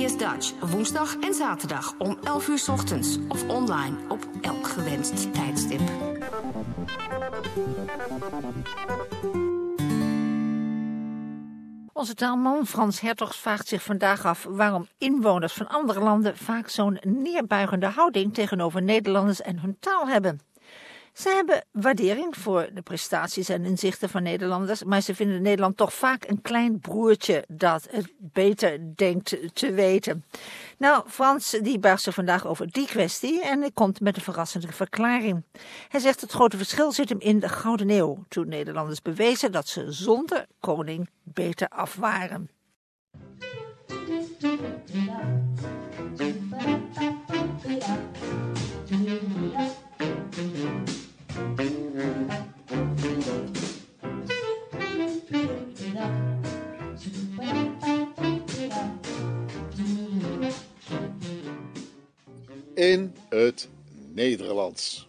SBS Dutch, woensdag en zaterdag om 11 uur 's ochtends of online op elk gewenst tijdstip. Onze taalman Frans Hertogs vraagt zich vandaag af waarom inwoners van andere landen vaak zo'n neerbuigende houding tegenover Nederlanders en hun taal hebben. Ze hebben waardering voor de prestaties en inzichten van Nederlanders, maar ze vinden Nederland toch vaak een klein broertje dat het beter denkt te weten. Nou, Frans die buigt zich vandaag over die kwestie en komt met een verrassende verklaring. Hij zegt het grote verschil zit hem in de Gouden Eeuw, toen Nederlanders bewezen dat ze zonder koning beter af waren. In het Nederlands.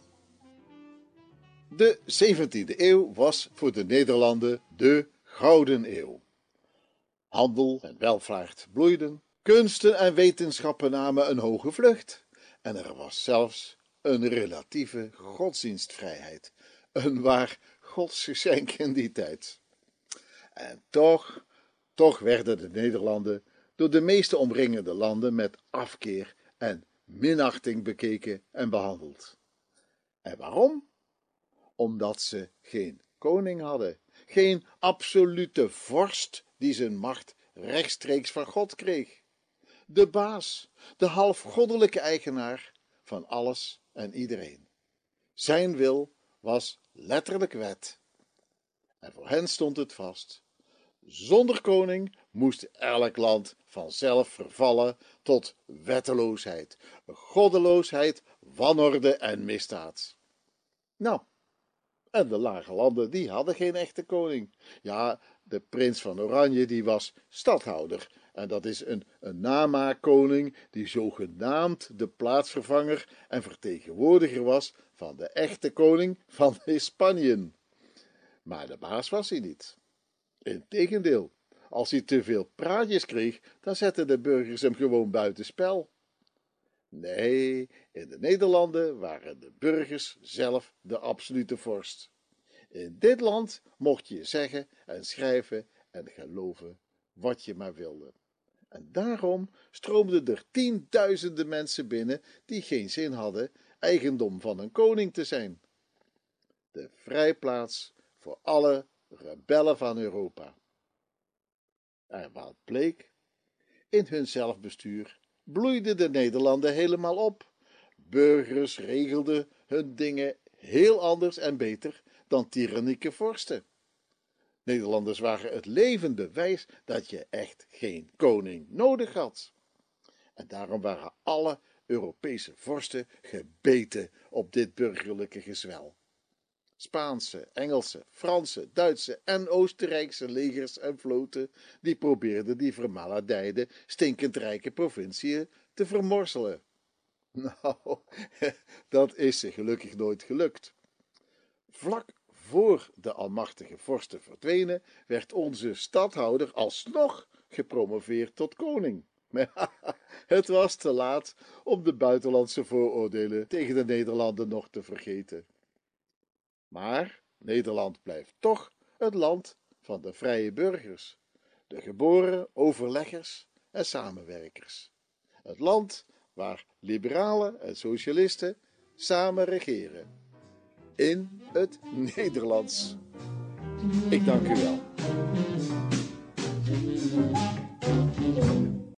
De 17e eeuw was voor de Nederlanden de Gouden Eeuw. Handel en welvaart bloeiden, kunsten en wetenschappen namen een hoge vlucht en er was zelfs een relatieve godsdienstvrijheid, een waar godsgeschenk in die tijd. En toch werden de Nederlanden door de meeste omringende landen met afkeer en minachting bekeken en behandeld. En waarom? Omdat ze geen koning hadden, geen absolute vorst die zijn macht rechtstreeks van God kreeg. De baas, de halfgoddelijke eigenaar van alles en iedereen. Zijn wil was letterlijk wet. En voor hen stond het vast: zonder koning moest elk land vanzelf vervallen tot wetteloosheid, goddeloosheid, wanorde en misdaad. Nou, en de lage landen, die hadden geen echte koning. Ja, de prins van Oranje, die was stadhouder. En dat is een namaakkoning die zogenaamd de plaatsvervanger en vertegenwoordiger was van de echte koning van Hispaniën. Maar de baas was hij niet. Integendeel, als hij te veel praatjes kreeg, dan zetten de burgers hem gewoon buitenspel. Nee, in de Nederlanden waren de burgers zelf de absolute vorst. In dit land mocht je zeggen en schrijven en geloven wat je maar wilde. En daarom stroomden er tienduizenden mensen binnen die geen zin hadden eigendom van een koning te zijn. De vrijplaats voor alle rebellen van Europa. En wat bleek? In hun zelfbestuur bloeiden de Nederlanden helemaal op. Burgers regelden hun dingen heel anders en beter dan tyrannieke vorsten. Nederlanders waren het levend bewijs dat je echt geen koning nodig had. En daarom waren alle Europese vorsten gebeten op dit burgerlijke gezwel. Spaanse, Engelse, Franse, Duitse en Oostenrijkse legers en vloten, die probeerden die vermaledijde, stinkend rijke provinciën te vermorzelen. Nou, dat is ze gelukkig nooit gelukt. Vlak voor de almachtige vorsten verdwenen, werd onze stadhouder alsnog gepromoveerd tot koning. Maar het was te laat om de buitenlandse vooroordelen tegen de Nederlanden nog te vergeten. Maar Nederland blijft toch het land van de vrije burgers, de geboren overleggers en samenwerkers. Het land waar liberalen en socialisten samen regeren. In het Nederlands. Ik dank u wel.